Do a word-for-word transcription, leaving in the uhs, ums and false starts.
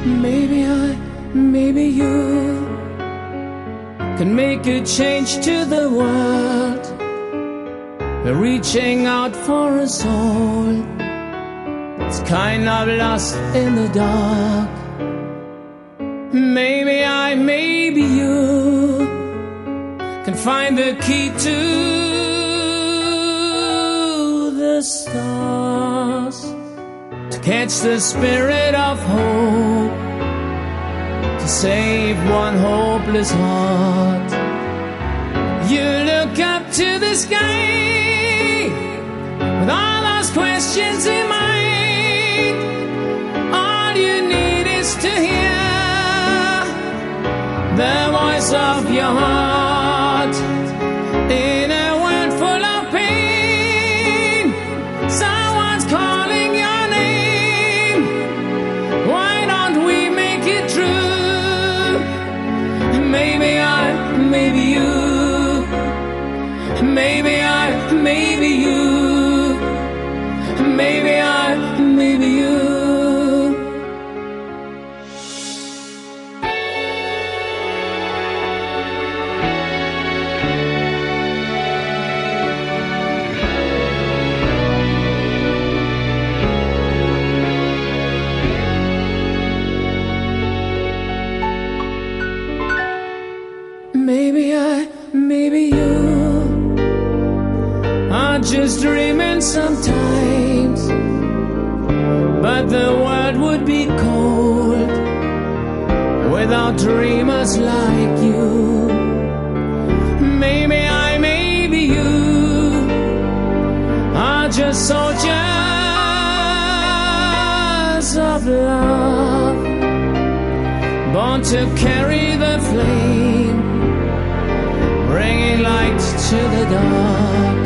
Maybe I, maybe you can make a change to the world. We're reaching out for a soul. It's kind of lost in the dark. Maybe I, maybe you can find the key to the stars, to catch the spirit of hope, to save one hopeless heart. You look up to the sky with all those questions in mind. All you need is to hear the voice of your heart. In a world full of pain, someone's calling your name. Why don't we make it true? Maybe I, maybe you. Maybe I, maybe you. Maybe I, maybe you. Maybe I, maybe you are just dreaming sometimes, but the world would be cold without dreamers like you. Maybe I, maybe you are just soldiers of love, born to carry the flame, bringing light to the dark.